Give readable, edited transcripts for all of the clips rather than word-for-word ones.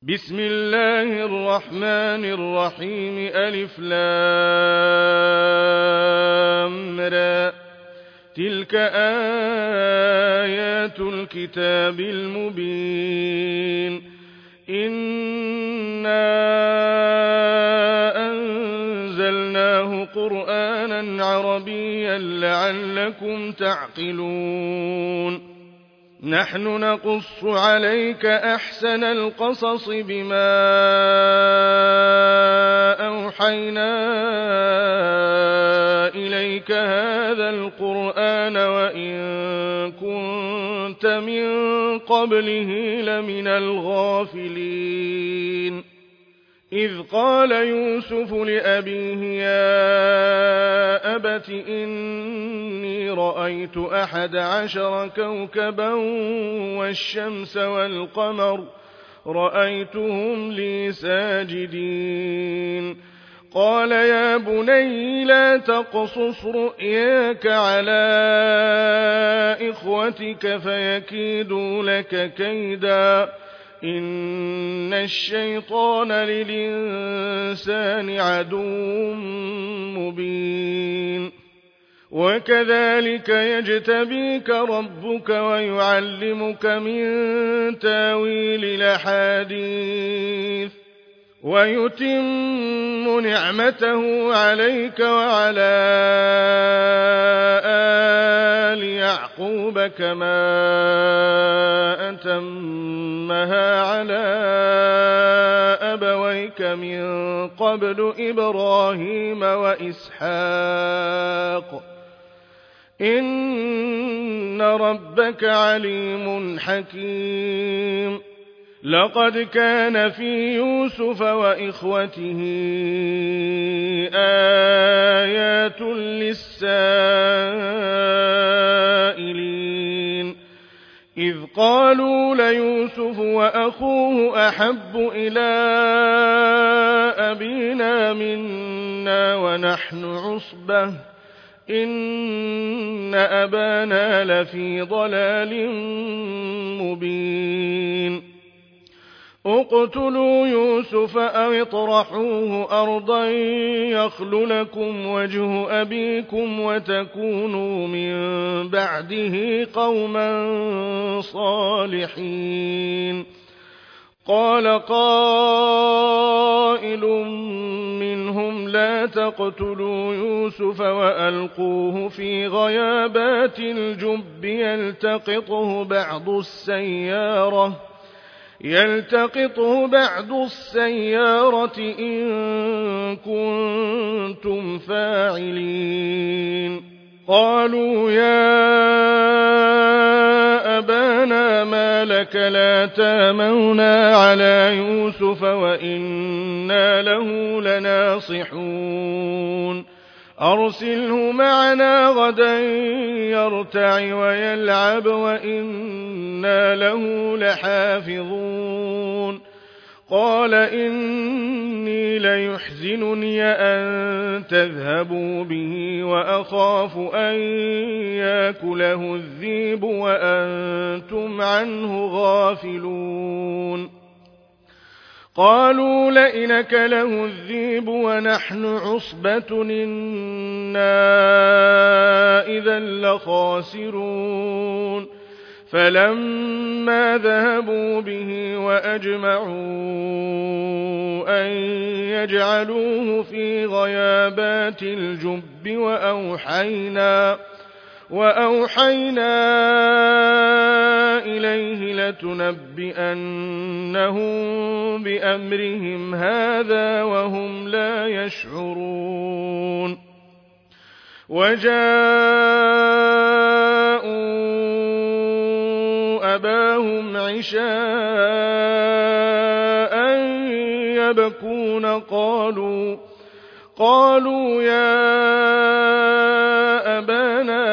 بسم الله الرحمن الرحيم ألف لام را تلك آيات الكتاب المبين إنا أنزلناه قرآنا عربيا لعلكم تعقلون نحن نقص عليك أحسن القصص بما أوحينا إليك هذا القرآن وإن كنت من قبله لمن الغافلين إذ قال يوسف لأبيه يا أبت إني رأيت 11 كوكبا والشمس والقمر رأيتهم لي ساجدين قال يا بني لا تقصص رؤياك على إخوتك فيكيدوا لك كيدا إن الشيطان للإنسان عدو مبين وكذلك يجتبيك ربك ويعلمك من تاويل الأحاديث ويتم نعمته عليك وعلى آل يعقوب كما أتمها على أبويك من قبل إبراهيم وإسحاق إن ربك عليم حكيم لقد كان في يوسف وإخوته آيات للسائلين إذ قالوا ليوسف وأخوه أحب إلى أبينا منا ونحن عصبة إن أبانا لفي ضلال مبين اقتلوا يوسف أو اطرحوه أرضا يخل لكم وجه أبيكم وتكونوا من بعده قوما صالحين قال قائل منهم لا تقتلوا يوسف وألقوه في غيابات الجب يلتقطه بعض السيارة إن كنتم فاعلين قالوا يا أبانا ما لك لا تامنا على يوسف وإنا له لناصحون أرسله معنا غدا يرتع ويلعب وإنا له لحافظون قال إني ليحزنني أن تذهبوا به وأخاف أن يأكله الذئب وأنتم عنه غافلون قالوا لئن أكله الذئب ونحن عصبة إنا إذا لخاسرون فلما ذهبوا به وأجمعوا أن يجعلوه في غيابات الجب وأوحينا إليه لتنبئنهم بأمرهم هذا وهم لا يشعرون وجاءوا أباهم عشاء يبكون قالوا يا أبانا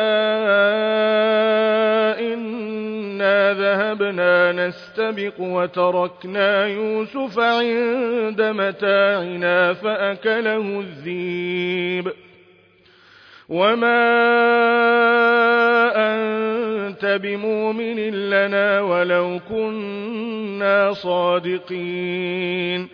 إنا ذهبنا نستبق وتركنا يوسف عند متاعنا فأكله الذئب وما أنت بمؤمن لنا ولو كنا صادقين.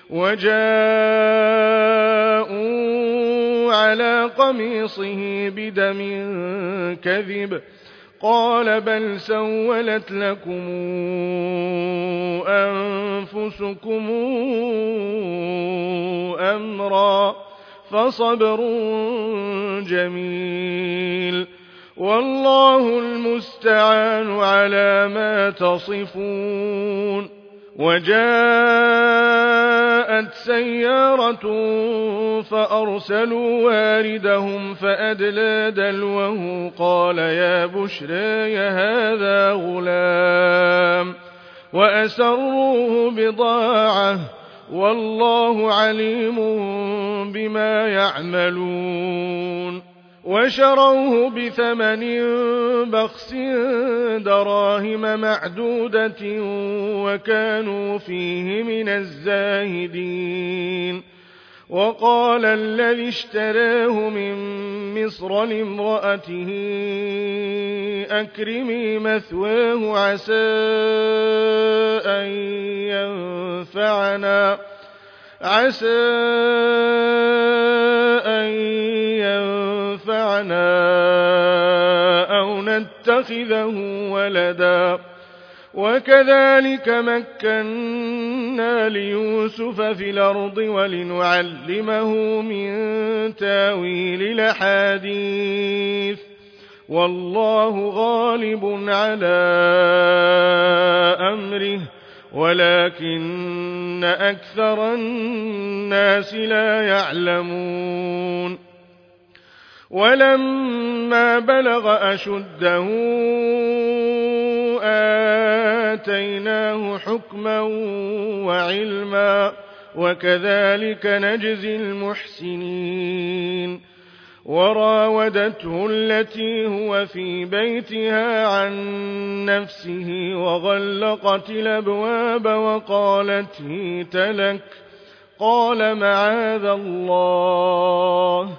وجاءوا على قميصه بدم كذب قال بل سولت لكم أنفسكم أمرا فصبر جميل والله المستعان على ما تصفون. وجاءت سيارة فأرسلوا واردهم فأدلى دلوه قال يا بشرى هذا غلام وأسروه بضاعة والله عليم بما يعملون. وشروه بثمن بخس دراهم معدودة وكانوا فيه من الزاهدين. وقال الذي اشتراه من مصر لامرأته أكرمي مثواه عسى أن ينفعنا أو نتخذه ولدا. وكذلك مكنا ليوسف في الأرض ولنعلمه من تاويل الأحاديث والله غالب على أمره ولكن أكثر الناس لا يعلمون. ولما بلغ أشده آتيناه حكما وعلما وكذلك نجزي المحسنين. وراودته التي هو في بيتها عن نفسه وغلقت الأبواب وقالت هيت لك قال معاذ الله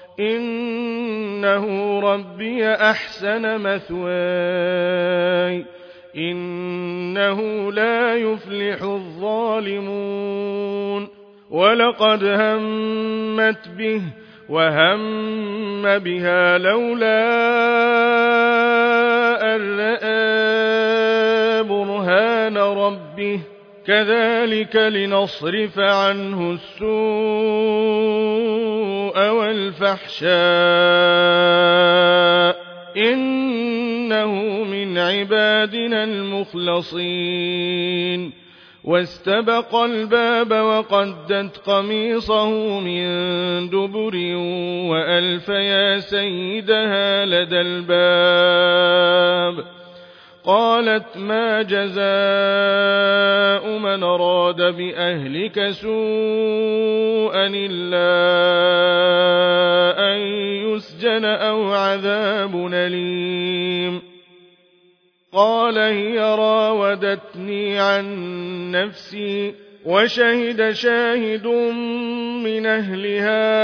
إنه ربي أحسن مثواي إنه لا يفلح الظالمون. ولقد همت به وهم بها لولا أن رأى برهان ربه كذلك لنصرف عنه السوء والفحشاء إنه من عبادنا المخلصين. واستبق الباب وقدت قميصه من دبر وألف يا سيدها لدى الباب قالت ما جزاء من أراد بأهلك سوءا إلا أن يسجن أو عذاب أليم. قال هي راودتني عن نفسي وشهد شاهد من أهلها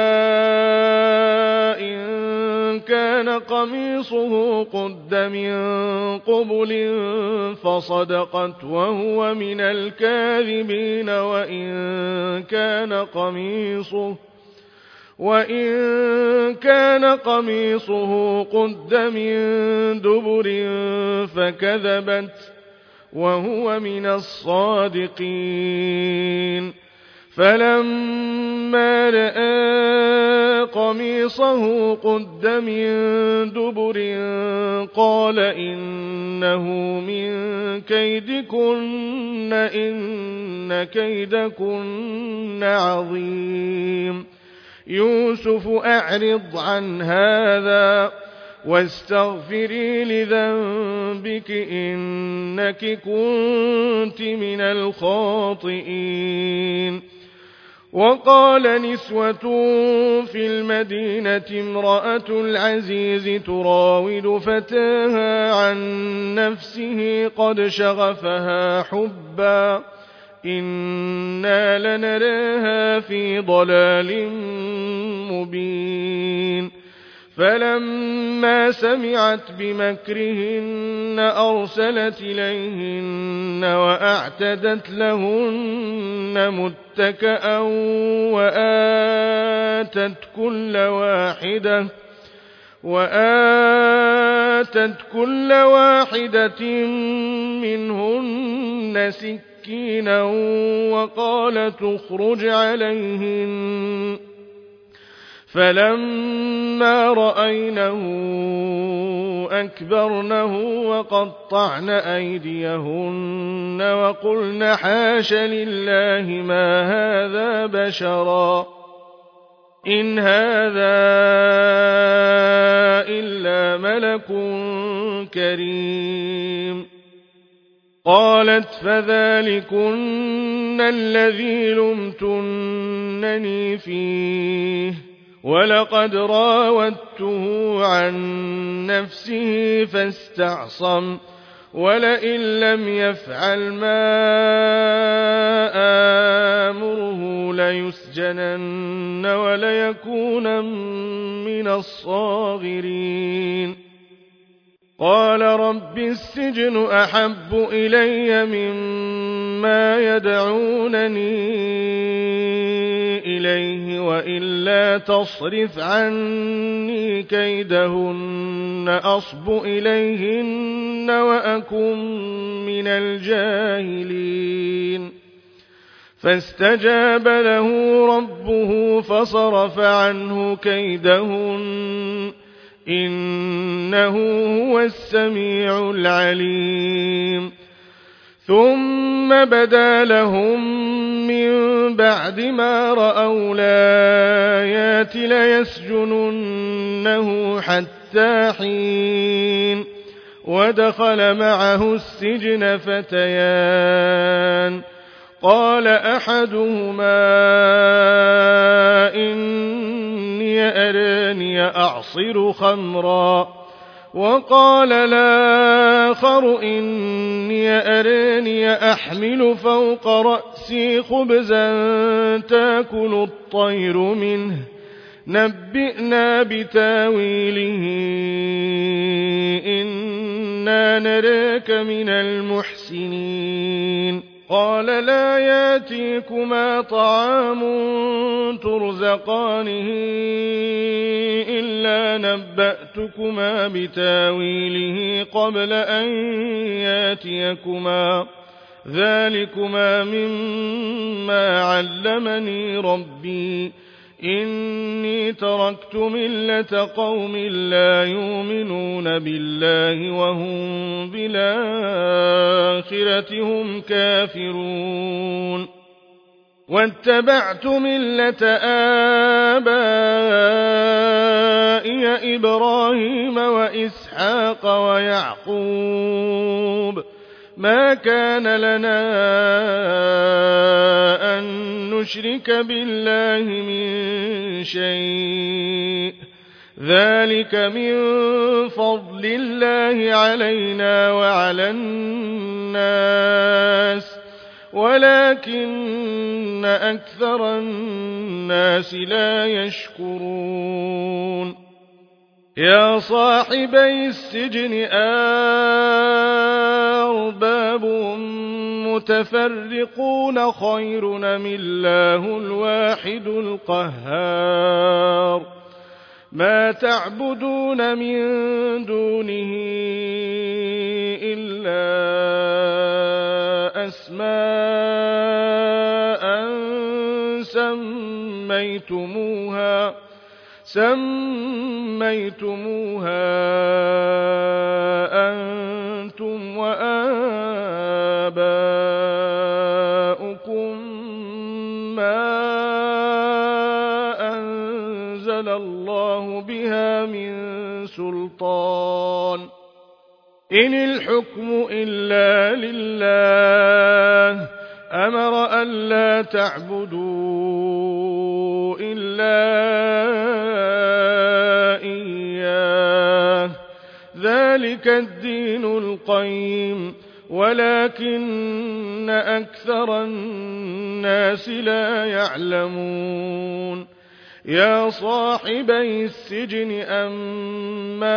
إن كان قميصه قد من قبل فصدقت وهو من الكاذبين وإن كان قميصه قد من دبر فكذبت وهو من الصادقين. فلما رأى قميصه قد من دبر قال إنه من كيدكن إن كيدكن عظيم. يوسف أعرض عن هذا واستغفري لذنبك إنك كنت من الخاطئين. وقال نسوة في المدينة امرأة العزيز تراود فتاها عن نفسه قد شغفها حبا إنا لنراها في ضلال مبين. فلما سمعت بمكرهن أرسلت إليهن وأعتدت لهن متكأ وآتت كل واحدة منهن سكينا وقالت اخرج عليهن فلما رأينه أكبرنه وقطعن أيديهن وقلن حاش لله ما هذا بشرا إن هذا إلا ملك كريم قالت فذلكن الذي لمتنني فيه ولقد راودته عن نفسه فاستعصم ولئن لم يفعل ما آمره ليسجنن وليكونن من الصاغرين قال رب السجن أحب إلي مما يدعونني إليه وإلا تصرف عني كيدهن أصب إليهن وأكن من الجاهلين فاستجاب له ربه فصرف عنه كيدهن إنه هو السميع العليم ثم بدا لهم من بعد ما رأوا الآيات ليسجننه حتى حين ودخل معه السجن فتيان قال أحدهما إني أراني أعصر خمرا وقال الآخر إني أراني أحمل فوق رأسي خبزا تأكل الطير منه نبئنا بتاويله إنا نراك من المحسنين قال لا ياتيكما طعام ترزقانه إلا نبأتكما بتاويله قبل أن ياتيكما ذلكما مما علمني ربي إني تركت ملة قوم لا يؤمنون بالله وهم بالآخرة هم كافرون واتبعت ملة آبائي إبراهيم وإسحاق ويعقوب ما كان لنا أن نشرك بالله من شيء ذلك من فضل الله علينا وعلى الناس ولكن أكثر الناس لا يشكرون يا صاحبي السجن أرباب متفرقون خير أم الله الواحد القهار ما تعبدون من دونه إلا أسماء سميتموها أنتم وآباؤكم ما أنزل الله بها من سلطان إن الحكم إلا لله أمر ألا تعبدوا إلا إياه ذلك الدين القيم ولكن أكثر الناس لا يعلمون يا صاحبي السجن أما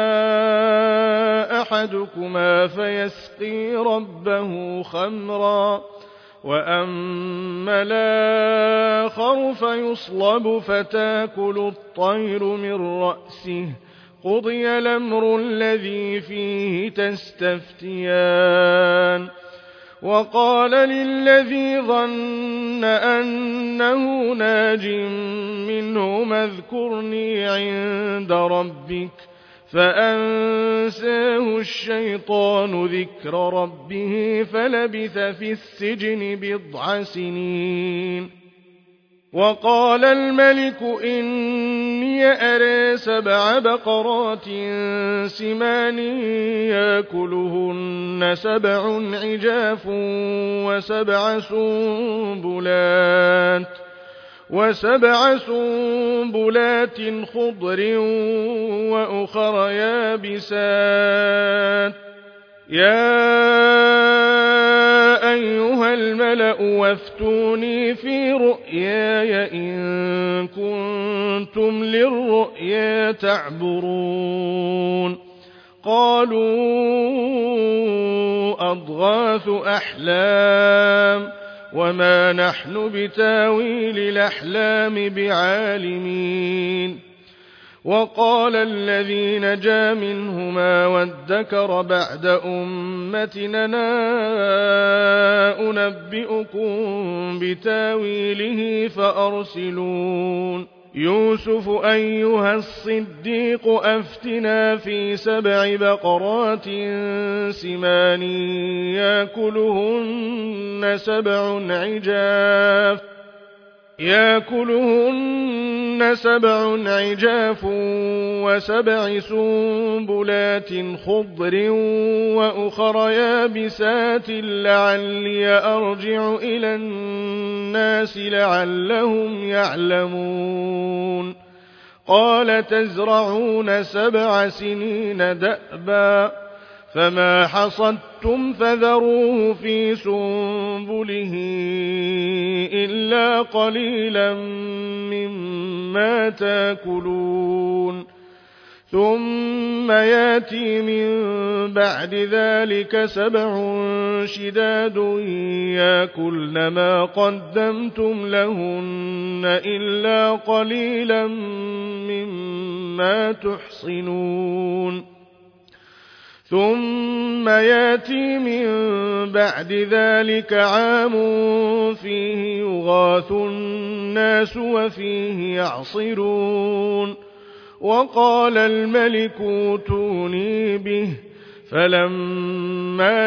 أحدكما فيسقي ربه خمرا وأما الآخر فيصلب فتاكل الطير من رأسه قضي الأمر الذي فيه تستفتيان وقال للذي ظن أنه ناج منهما اذكرني عند ربك فأنساه الشيطان ذكر ربه فلبث في السجن بضع سنين وقال الملك إني أرى 7 بقرات سمان يأكلهن 7 عجاف و7 سنبلات خضر وأخر يابسات يا أيها الملأ وافتوني في رؤياي إن كنتم للرؤيا تعبرون قالوا أضغاث أحلام وما نحن بتاويل الأحلام بعالمين وقال الذي نجا منهما وادكر بعد أمتنا أنبئكم بتاويله فأرسلون يوسف أيها الصديق أفتنا في 7 بقرات سمان يأكلهن 7 عجاف و7 سنبلات خضر وأخر يابسات لعلي أرجع إلى الناس لعلهم يعلمون قال تزرعون 7 سنين دأبا فما حصدتم فذروه في سنبله إلا قليلا مما تاكلون ثم ياتي من بعد ذلك 7 شداد يأكلن ما قدمتم لهن إلا قليلا مما تحصنون ثم ياتي من بعد ذلك عام فيه يغاث الناس وفيه يعصرون وقال الملك اوتوني به فلما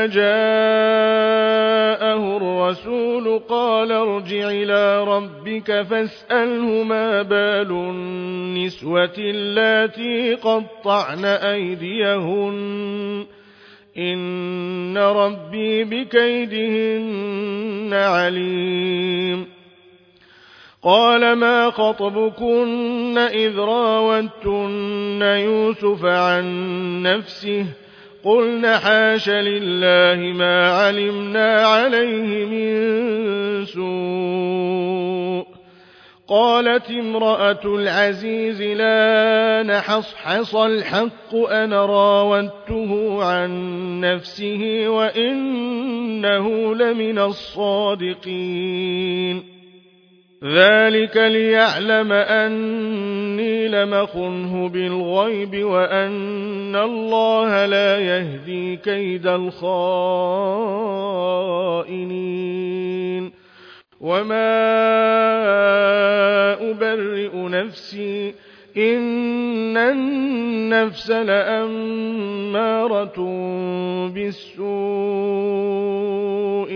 جاءه الرسول قال ارجع إلى ربك فاسأله ما بال النسوة اللاتي قطعن أيديهن إن ربي بكيدهن عليم قال ما خطبكن إذ راوتن يوسف عن نفسه قلنا حاش لله ما علمنا عليه من سوء قالت امرأة العزيز لا نحصحص الحق أنا راودته عن نفسه وإنه لمن الصادقين ذلك ليعلم أني لم أخنه بالغيب وأن الله لا يهدي كيد الخائنين وما أبرئ نفسي إن النفس لأمارة بالسوء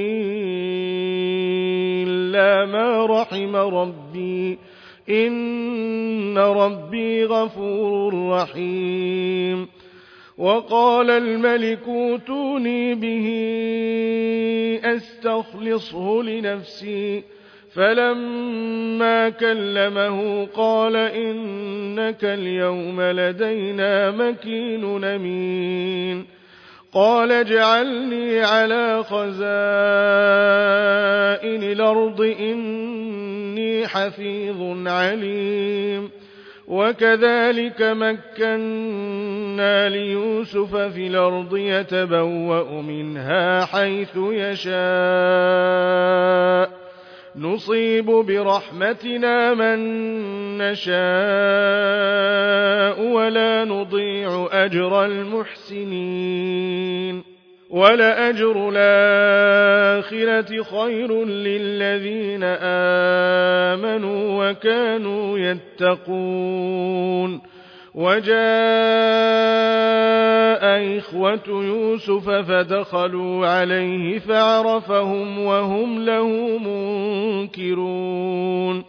إلا ما رحم ربي إن ربي غفور رحيم وقال الملك اوتوني به أستخلصه لنفسي فلما كلمه قال إنك اليوم لدينا مكين أمين قال اجعلني على خزائن الأرض إني حفيظ عليم وكذلك مكنا ليوسف في الأرض يتبوأ منها حيث يشاء نصيب برحمتنا من نشاء ولا نضيع أجر المحسنين ولأجر الآخرة خير للذين آمنوا وكانوا يتقون وجاء إخوة يوسف فدخلوا عليه فعرفهم وهم له منكرون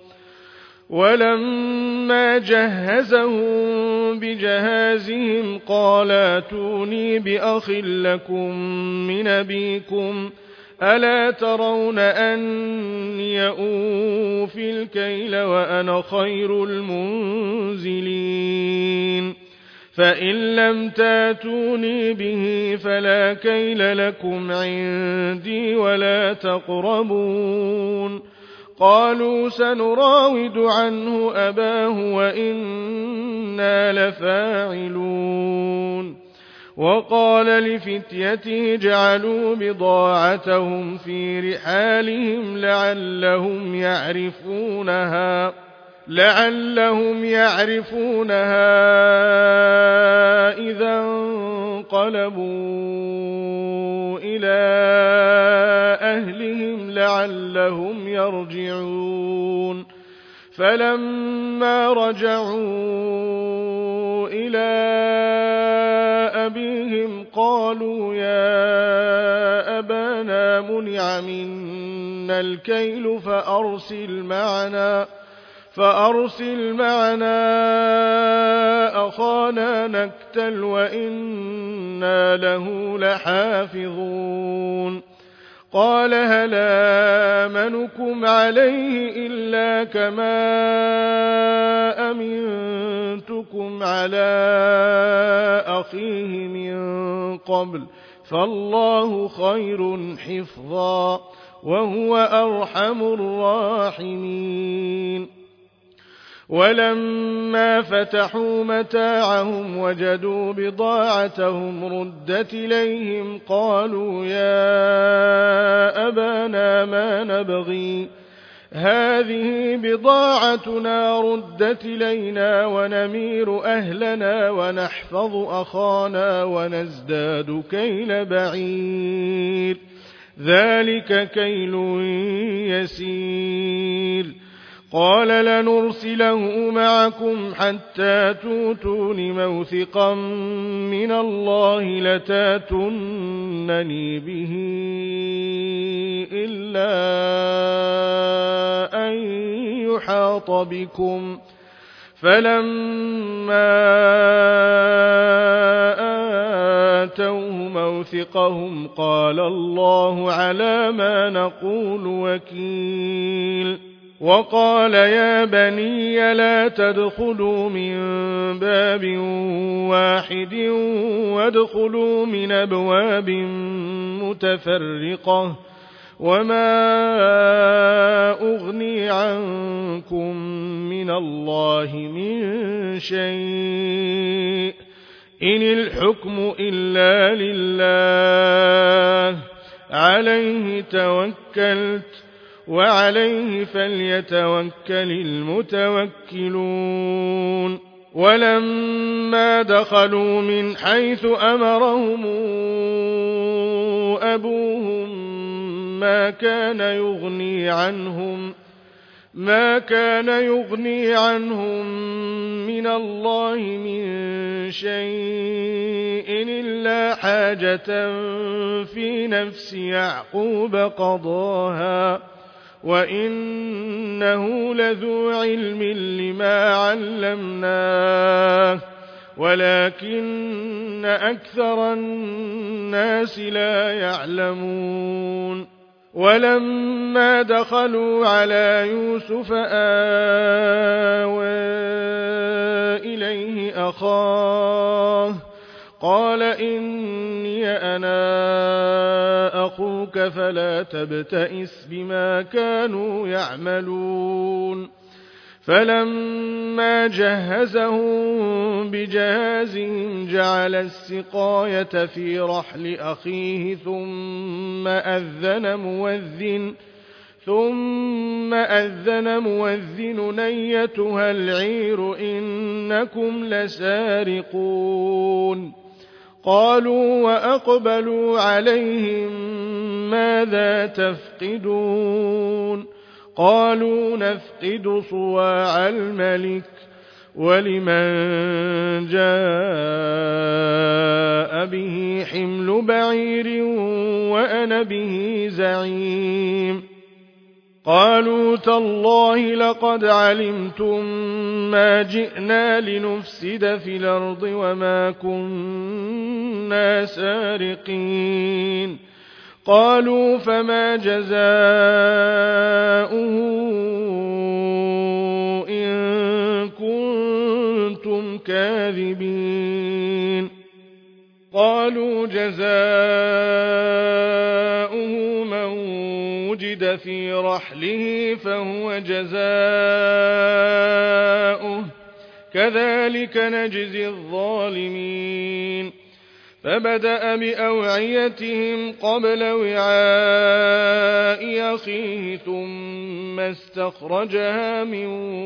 ولما جهزهم بجهازهم قال ائتوني بأخ لكم من أبيكم ألا ترون أني أوفي الكيل وأنا خير المنزلين فإن لم تاتوني به فلا كيل لكم عندي ولا تقربون قالوا سنراود عنه أباه وإنا لفاعلون وقال لفتيته اجعلوا بضاعتهم في رحالهم لعلهم يعرفونها إذا انقلبوا إلى أهلهم لعلهم يرجعون فلما رجعوا إلى أبيهم قالوا يا أبانا منع منا الكيل فأرسل معنا أخانا نكتل وإنا له لحافظون قال هل آمنكم عليه إلا كما أمنتكم على أخيه من قبل فالله خير حفظا وهو أرحم الراحمين ولما فتحوا متاعهم وجدوا بضاعتهم ردت إليهم قالوا يا أبانا ما نبغي هذه بضاعتنا ردت إلينا ونمير أهلنا ونحفظ أخانا ونزداد كيل بعير ذلك كيل يسير قال لنرسله معكم حتى توتون موثقا من الله لتاتونني به إلا أن يحاط بكم فلما آتوه موثقهم قال الله على ما نقول وكيل وقال يا بني لا تدخلوا من باب واحد وادخلوا من أبواب متفرقة وما أغني عنكم من الله من شيء إن الحكم إلا لله عليه توكلت وعليه فليتوكل المتوكلون ولما دخلوا من حيث أمرهم أبوهم ما كان يغني عنهم من الله من شيء إلا حاجة في نفس يعقوب قضاها وإنه لذو علم لما علمناه ولكن أكثر الناس لا يعلمون ولما دخلوا على يوسف آوى إليه أخاه قال إني أنا أخوك فلا تبتئس بما كانوا يعملون فلما جهزهم بجهازهم جعل السقاية في رحل أخيه ثم أذن مؤذن أيتها العير إنكم لسارقون قالوا وأقبلوا عليهم ماذا تفقدون قالوا نفقد صواع الملك ولمن جاء به حمل بعير وأنا به زعيم قالوا تالله لقد علمتم ما جئنا لنفسد في الأرض وما كنا سارقين قالوا فما جزاؤه إن كنتم كاذبين قالوا جزاؤه من وجد في رحله فهو جزاؤه كذلك نجزي الظالمين فبدأ بأوعيتهم قبل وعاء أخيه ثم استخرجها من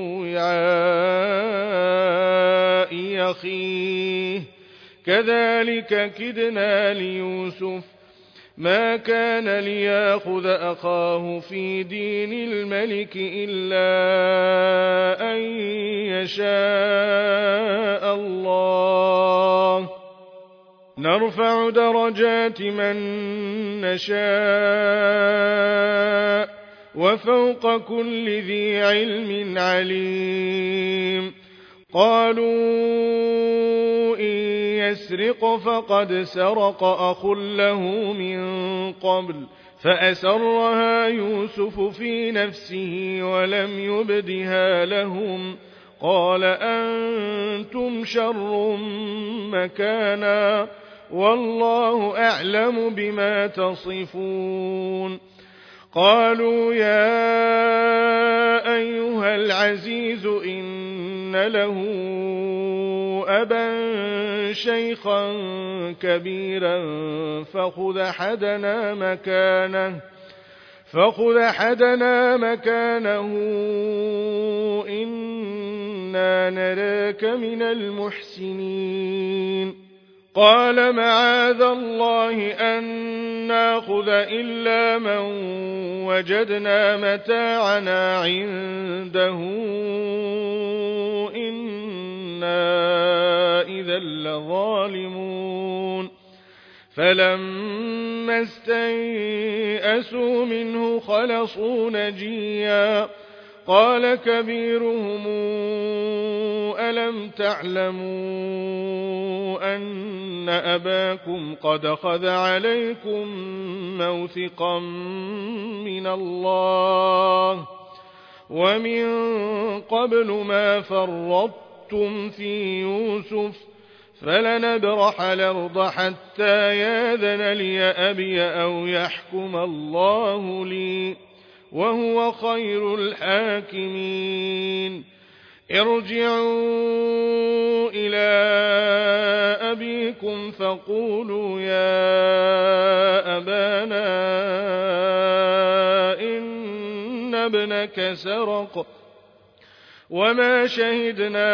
وعاء أخيه كذلك كدنا ليوسف ما كان ليأخذ أخاه في دين الملك إلا أن يشاء الله نرفع درجات من نشاء وفوق كل ذي علم عليم قالوا إن يسرق فقد سرق أخ له من قبل فأسرها يوسف في نفسه ولم يبدها لهم قال أنتم شر مكانا والله أعلم بما تصفون قالوا يا أيها العزيز إن له أبا شيخا كبيرا فخذ أحدنا مكانه إنا نراك من المحسنين قال معاذ الله أن ناخذ إلا من وجدنا متاعنا عنده إنا إذا لظالمون فلما استيئسوا منه خلصوا نجيا قال كبيرهم ألم تعلموا أن أباكم قد أخذ عليكم موثقا من الله ومن قبل ما فرطتم في يوسف فلنبرح الأرض حتى يأذن لي أبي أو يحكم الله لي وهو خير الحاكمين ارجعوا إلى أبيكم فقولوا يا أبانا إن ابنك سرق وما شهدنا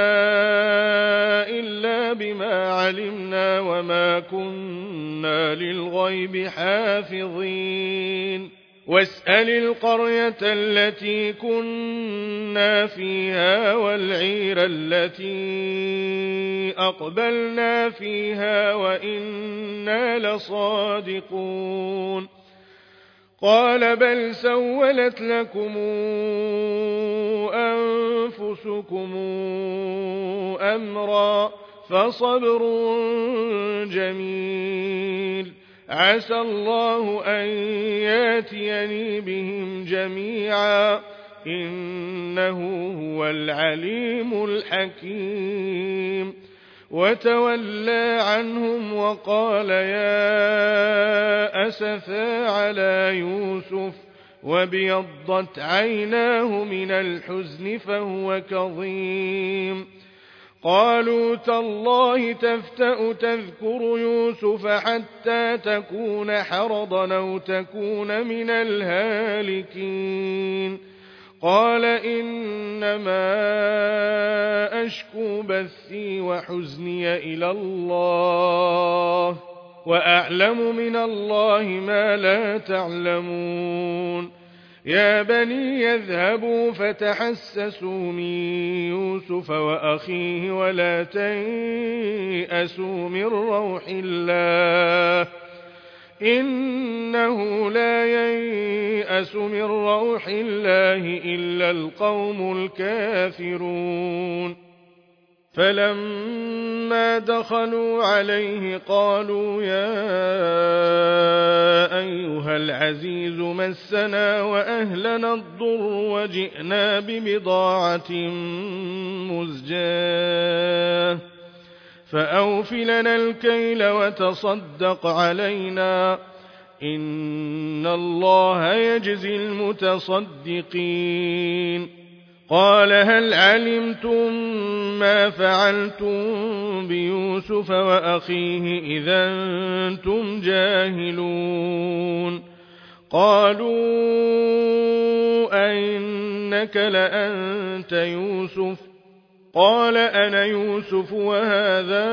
إلا بما علمنا وما كنا للغيب حافظين واسأل القرية التي كنا فيها والعير التي أقبلنا فيها وإنا لصادقون قال بل سولت لكم أنفسكم أمرا فصبر جميل عسى الله أن ياتيني بهم جميعا إنه هو العليم الحكيم وتولى عنهم وقال يا أسفا على يوسف وابيضت عيناه من الحزن فهو كظيم. قالوا تالله تفتأ تذكر يوسف حتى تكون حرضا أو تكون من الهالكين. قال إنما أشكو بثي وحزني إلى الله وأعلم من الله ما لا تعلمون. يا بني يذهبوا فتحسسوا من يوسف وأخيه ولا تيأسوا من روح الله إنه لا ييأس من روح الله إلا القوم الكافرون. فلما دخلوا عليه قالوا يا أيها العزيز مسنا وأهلنا الضر وجئنا ببضاعة مزجاة فأوف لنا الكيل وتصدق علينا إن الله يجزي المتصدقين. قال هل علمتم ما فعلتم بيوسف وأخيه إذا أنتم جاهلون. قالوا أئنك لأنت يوسف قال أنا يوسف وهذا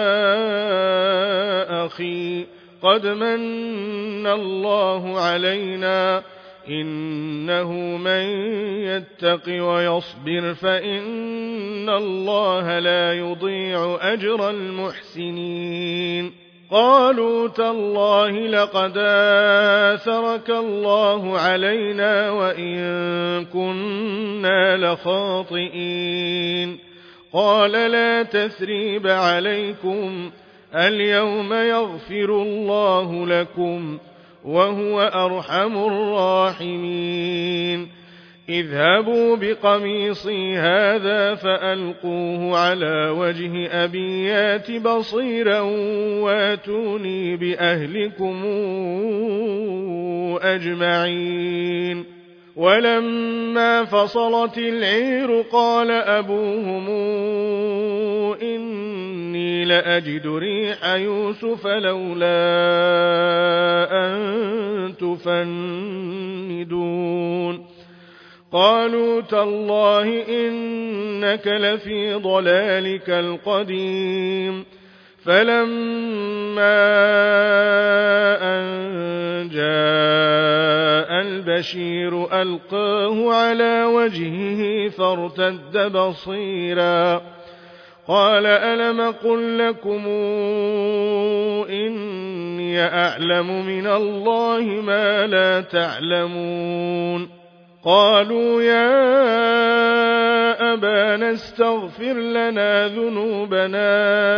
أخي قد من الله علينا إنه من يتق ويصبر فإن الله لا يضيع أجر المحسنين. قالوا تالله لقد آثرك الله علينا وإن كنا لخاطئين. قال لا تثريب عليكم اليوم يغفر الله لكم وهو أرحم الراحمين. اذهبوا بقميصي هذا فألقوه على وجه أبي يات بصيرا واتوني بأهلكم أجمعين. ولما فصلت العير قال أبوهم إني لأجد ريح يوسف لولا أن تفندون. قالوا تالله إنك لفي ضلالك القديم. فلما أن جاء البشير ألقاه على وجهه فارتد بصيرا قال ألم قل لكم إني أعلم من الله ما لا تعلمون. قالوا يا أبانا استغفر لنا ذنوبنا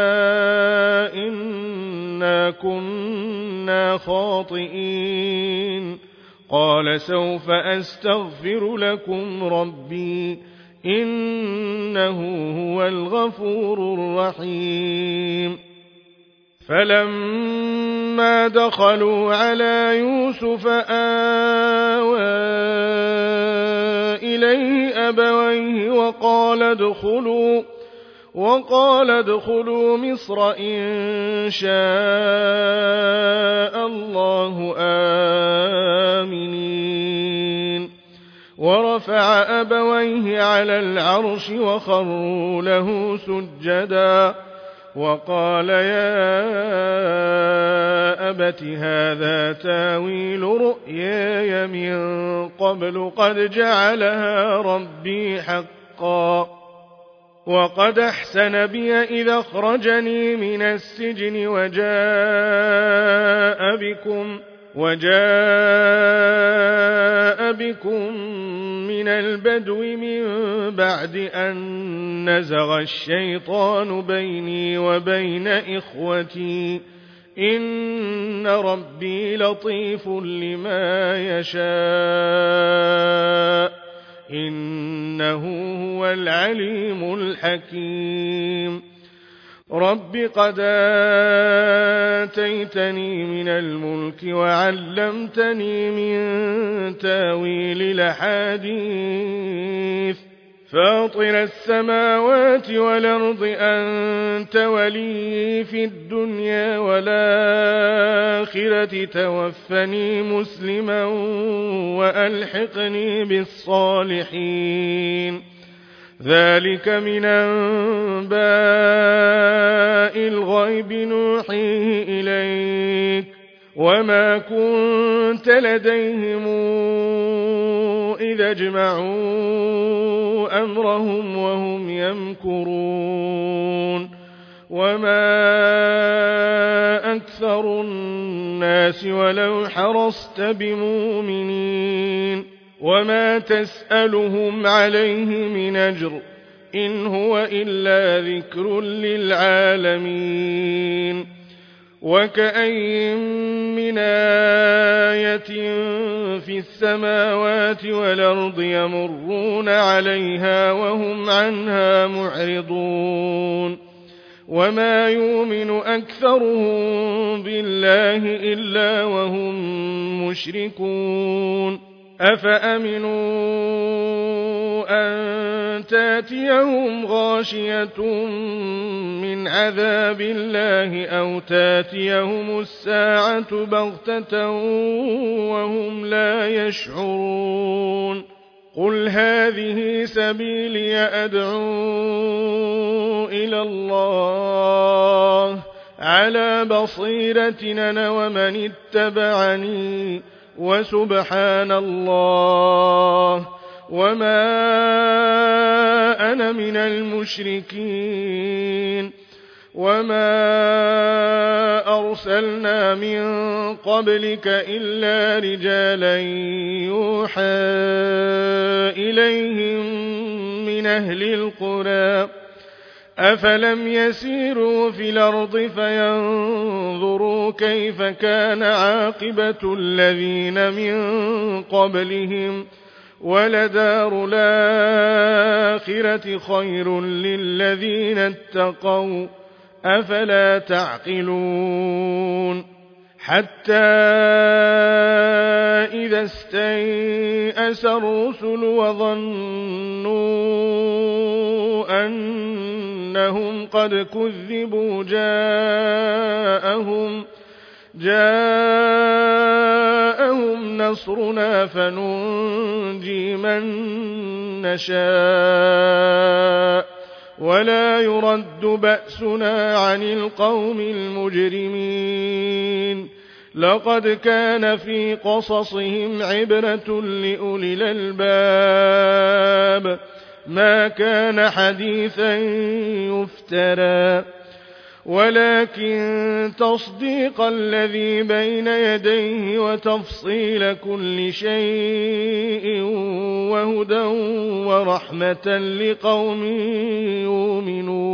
إنا كنا خاطئين. قال سوف أستغفر لكم ربي إنه هو الغفور الرحيم. فلما دخلوا على يوسف آوى إليه أبويه وقال ادخلوا مصر إن شاء الله آمنين. ورفع أبويه على العرش وخروا له سجدا وقال يا أبت هذا تاويل رؤياي من قبل قد جعلها ربي حقا وقد أحسن بي إذا أخرجني من السجن وجاء بكم من البدو من بعد أن نزغ الشيطان بيني وبين إخوتي إن ربي لطيف لما يشاء إنه هو العليم الحكيم. رب قد آتيتني من الملك وعلمتني من تاويل الأحاديث فاطر السماوات والأرض أنت ولي في الدنيا والآخرة توفني مسلما وألحقني بالصالحين ذلك من أنباء الغيب نوحيه إليك وما كنت لديهم إذا اجمعوا أمرهم وهم يمكرون وما أكثر الناس ولو حرصت بمؤمنين وما تسألهم عليه من أجر إن هو إلا ذكر للعالمين وكأين من آية في السماوات والأرض يمرون عليها وهم عنها معرضون وما يؤمن أكثرهم بالله إلا وهم مشركون أفأمنوا أن تاتيهم غاشية من عذاب الله أو تاتيهم الساعة بغتة وهم لا يشعرون قل هذه سبيلي أدعو إلى الله على بصيرة أنا ومن اتبعني وسبحان الله وما أنا من المشركين وما أرسلنا من قبلك إلا رجالا يوحى إليهم من أهل القرى أفلم يسيروا في الأرض فينظروا كيف كان عاقبة الذين من قبلهم ولدار الآخرة خير للذين اتقوا أفلا تعقلون حتى إذا استيأس الرسل وظنوا أنهم قد كذبوا جاءهم نصرنا فننجي من نشاء ولا يرد بأسنا عن القوم المجرمين لقد كان في قصصهم عبرة لأولي الألباب ما كان حديثا يفترى ولكن تصديق الذي بين يديه وتفصيل كل شيء وهدى ورحمة لقوم يؤمنون